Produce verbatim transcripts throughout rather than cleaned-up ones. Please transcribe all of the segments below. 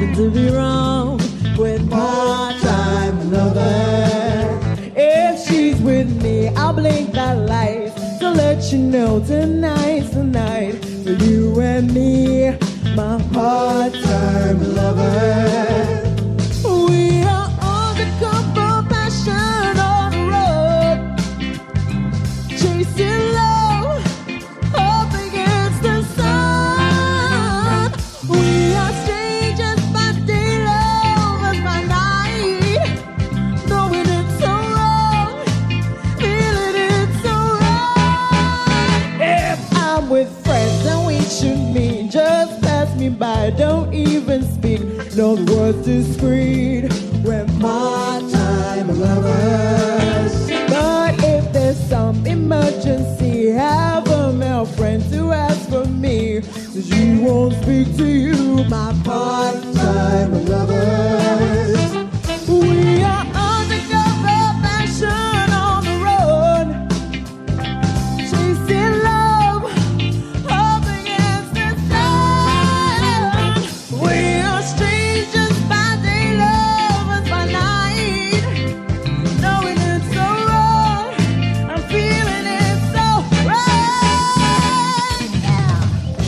nothing to be wrong with part-time lover. If she's with me, I'll blink that light to let you know tonight's the night for you and me, my part-time lover. We are undercover passion on the road, chasing love up against the sun. We are strangers by day, lovers by night, knowing it's so wrong, feeling it's so right. If I'm with friends and we should meet, just pass me by, don't even speak. No words discreet, we're part-time lovers. But if there's some emergency, have a male friend to ask for me, 'cause you won't speak to you, my part-time lovers. We are undercover passion on the road, chasing love up against the sun. We are strangers by day, lovers by night, knowing it's so wrong, I'm feeling it so right. Yeah.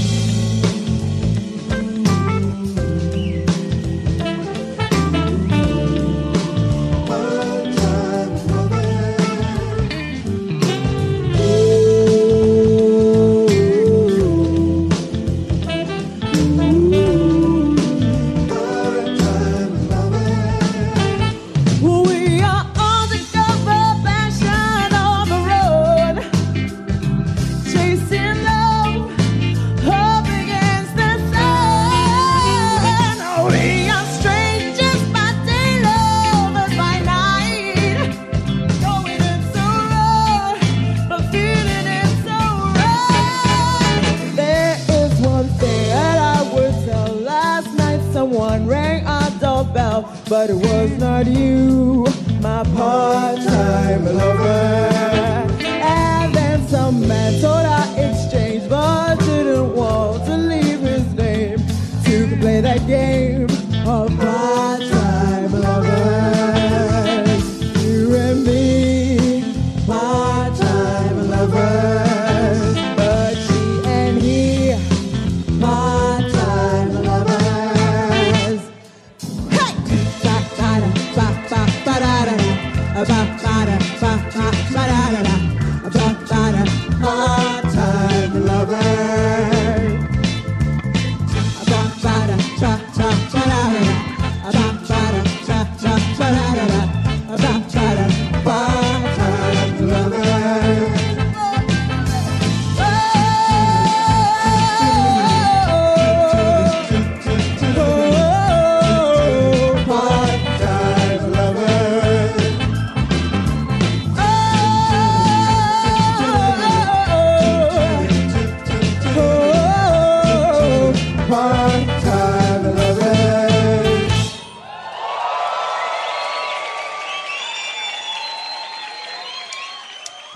We are undercover passion on the road, chasing love up against the sun. We are strangers by day, lovers by night, knowing it's so wrong, but feeling it so right. There is one thing that I would tell. Last night someone rang our doorbell, but it was not you, my part-time lover. And then some man told our exchange, but didn't want to leave his name to play that game of